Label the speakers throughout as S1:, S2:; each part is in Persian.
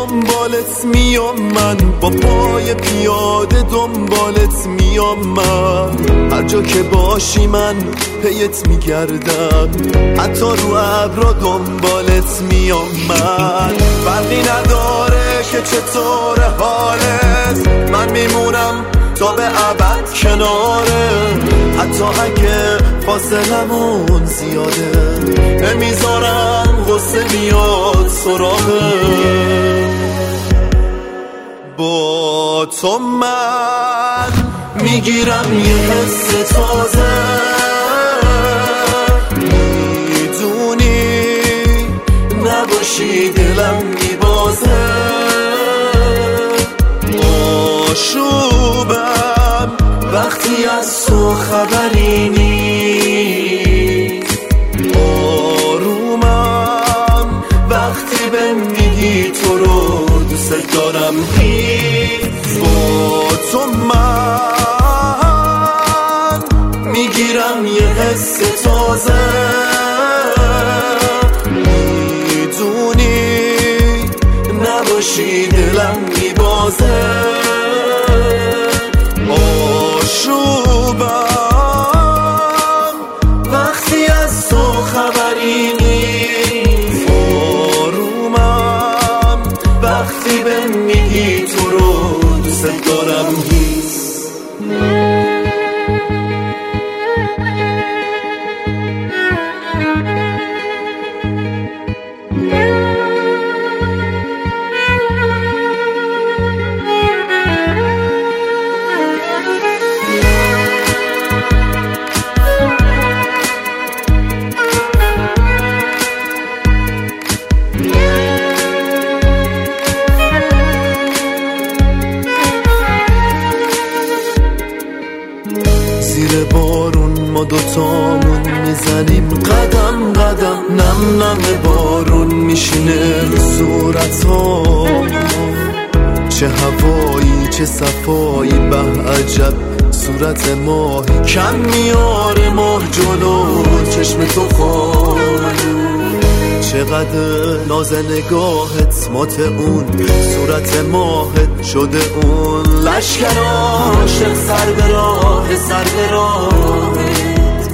S1: دنبالت میام من، با پای پیاده دنبالت میام من، هر جا که باشی من پیت میگردم، حتی رو ابرا دنبالت میام من. فرقی نداره که چطور حالت، من میمونم تا به ابد کناره، حتی اگه فاصلمون زیاده نمیذارم غصه بیاد سراغه. با تو من میگیرم یه حس تازه، میدونی نباشی دلم میبازه، آشوبم وقتی از تو خبری نیست، آرومم وقتی به میگی تو رو دوست دارم هیچ. با تو من میگیرم یه حس تازه، میدونی نباشی دلم میبازه، آشوبم وقتی از تو خبری نیست، آرومم وقتی به میگی تو رو دوست دارم هیچ. زیر بارون ما دوتامون میزنیم قدم قدم، نم نم بارون میشینه رو صورتا، چه هوایی چه صفایی به عجب صورت ماهی، کم میاره ماه جلو چشم تو خواهد، چقدر ناز نگاهت مات اون صورت ماهت شده اون لشکر عاشق سر به راه سر به راهت،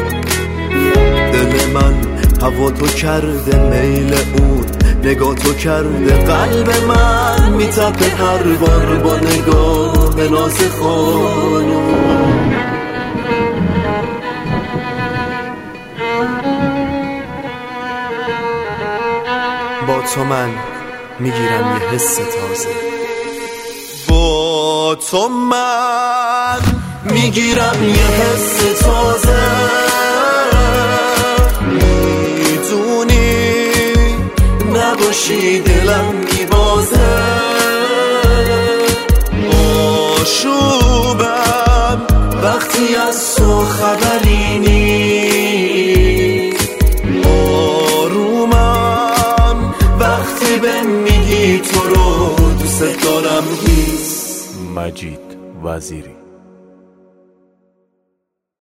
S1: دل من هوا تو کرده میل اون نگاه تو کرده، قلب من میتپه هر بار با نگاه ناز خانم. با تو من میگیرم یه حس تازه، با تو من میگیرم یه حس تازه، میدونی نباشی دلم میبازه، آشوبم وقتی از تو خبری نیست، آرومم وقتی به میگی تو رو دوست دارم هیچ.
S2: مجید وزیری.